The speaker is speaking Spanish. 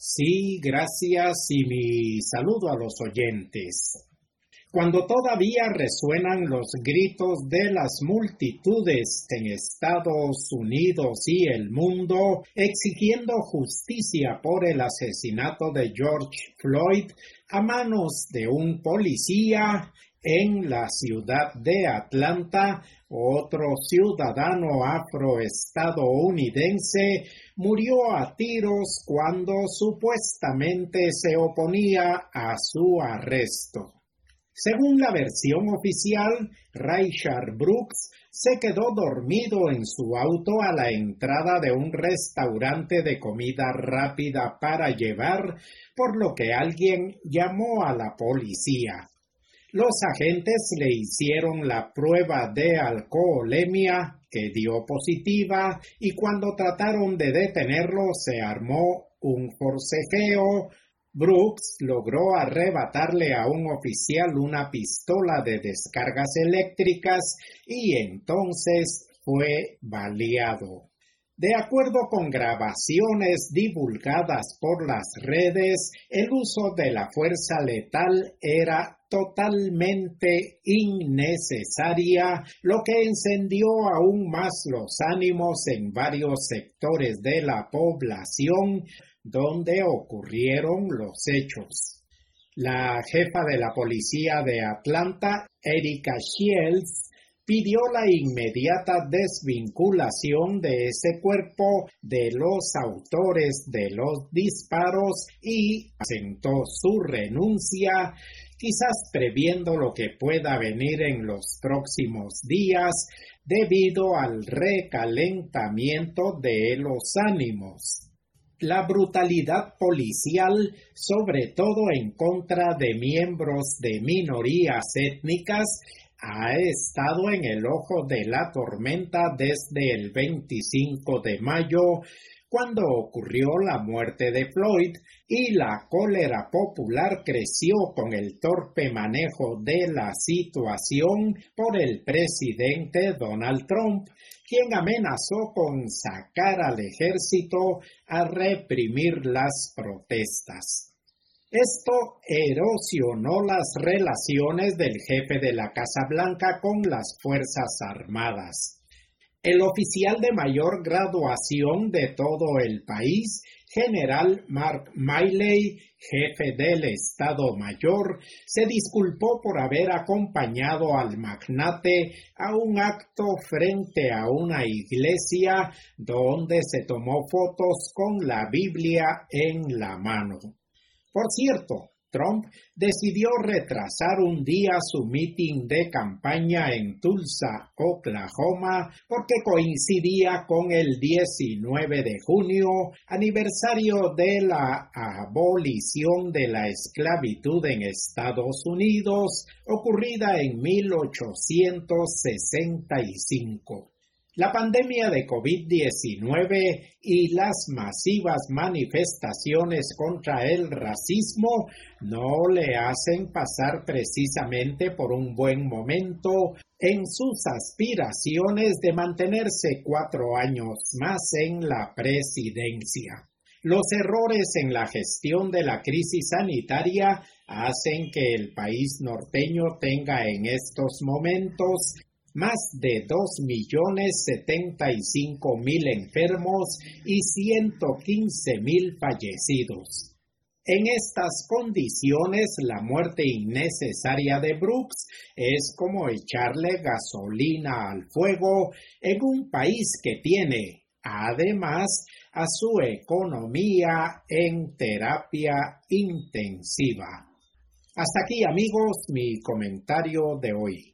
Sí, gracias y mi saludo a los oyentes. Cuando todavía resuenan los gritos de las multitudes en Estados Unidos y el mundo exigiendo justicia por el asesinato de George Floyd a manos de un policía en la ciudad de Atlanta, otro ciudadano afroestadounidense murió a tiros cuando supuestamente se oponía a su arresto. Según la versión oficial, Rayshard Brooks se quedó dormido en su auto a la entrada de un restaurante de comida rápida para llevar, por lo que alguien llamó a la policía. Los agentes le hicieron la prueba de alcoholemia, que dio positiva, y cuando trataron de detenerlo se armó un forcejeo. Brooks logró arrebatarle a un oficial una pistola de descargas eléctricas y entonces fue baleado. De acuerdo con grabaciones divulgadas por las redes, el uso de la fuerza letal era totalmente innecesaria, lo que encendió aún más los ánimos en varios sectores de la población donde ocurrieron los hechos. La jefa de la policía de Atlanta, Erika Shields, pidió la inmediata desvinculación de ese cuerpo de los autores de los disparos y presentó su renuncia, quizás previendo lo que pueda venir en los próximos días debido al recalentamiento de los ánimos. La brutalidad policial, sobre todo en contra de miembros de minorías étnicas, ha estado en el ojo de la tormenta desde el 25 de mayo, cuando ocurrió la muerte de Floyd, y la cólera popular creció con el torpe manejo de la situación por el presidente Donald Trump, quien amenazó con sacar al ejército a reprimir las protestas. Esto erosionó las relaciones del jefe de la Casa Blanca con las Fuerzas Armadas. El oficial de mayor graduación de todo el país, general Mark Milley, jefe del Estado Mayor, se disculpó por haber acompañado al magnate a un acto frente a una iglesia donde se tomó fotos con la Biblia en la mano. Por cierto, Trump decidió retrasar un día su mitin de campaña en Tulsa, Oklahoma, porque coincidía con el 19 de junio, aniversario de la abolición de la esclavitud en Estados Unidos, ocurrida en 1865. La pandemia de COVID-19 y las masivas manifestaciones contra el racismo no le hacen pasar precisamente por un buen momento en sus aspiraciones de mantenerse 4 años más en la presidencia. Los errores en la gestión de la crisis sanitaria hacen que el país norteño tenga en estos momentos más de 2.075.000 enfermos y 115.000 fallecidos. En estas condiciones, la muerte innecesaria de Brooks es como echarle gasolina al fuego en un país que tiene, además, a su economía en terapia intensiva. Hasta aquí, amigos, mi comentario de hoy.